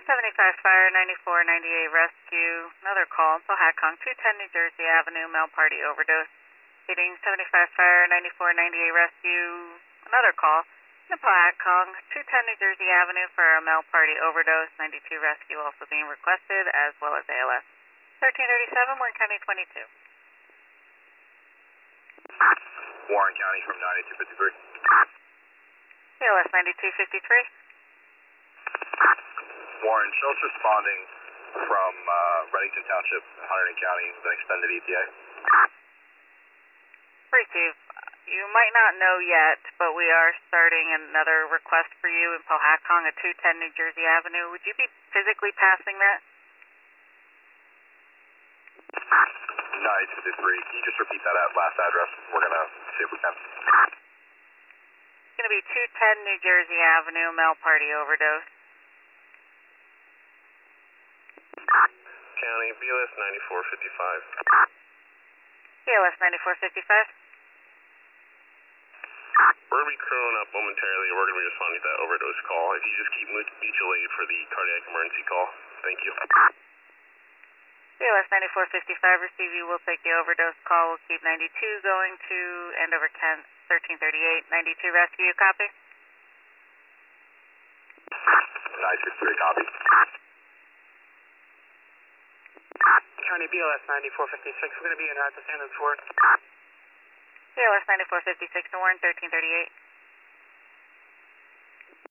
75 Fire, 9498 Rescue, another call in Pohatcong, 210 New Jersey Avenue, male party overdose. Hitting 75 Fire, 9498 Rescue, another call in Pohatcong, 210 New Jersey Avenue for a male party overdose. 92 Rescue also being requested, as well as ALS. 1337, Warren County 22. Warren County from 9253. ALS 9253. Warren, show us responding from Reddington Township, Hunterdon County, with an extended ETA. Receive. You might not know yet, but we are starting another request for you in Pohatcong at 210 New Jersey Avenue. Would you be physically passing that? 9253. Can you just repeat that last address? We're going to see if we can. It's going to be 210 New Jersey Avenue, male party overdose. County, BLS 9455. BLS 9455. We're going to be crewing up momentarily. We're going to be responding to that overdose call. If you just keep mutual aid for the cardiac emergency call. Thank you. BLS 9455, receive you. We'll take the overdose call. We'll keep 92 going to Andover 1338. 92 rescue, copy? 963, copy. County BLS 9456, we're going to be in at the Sanders Fort. BLS 9456 to Warren 1338.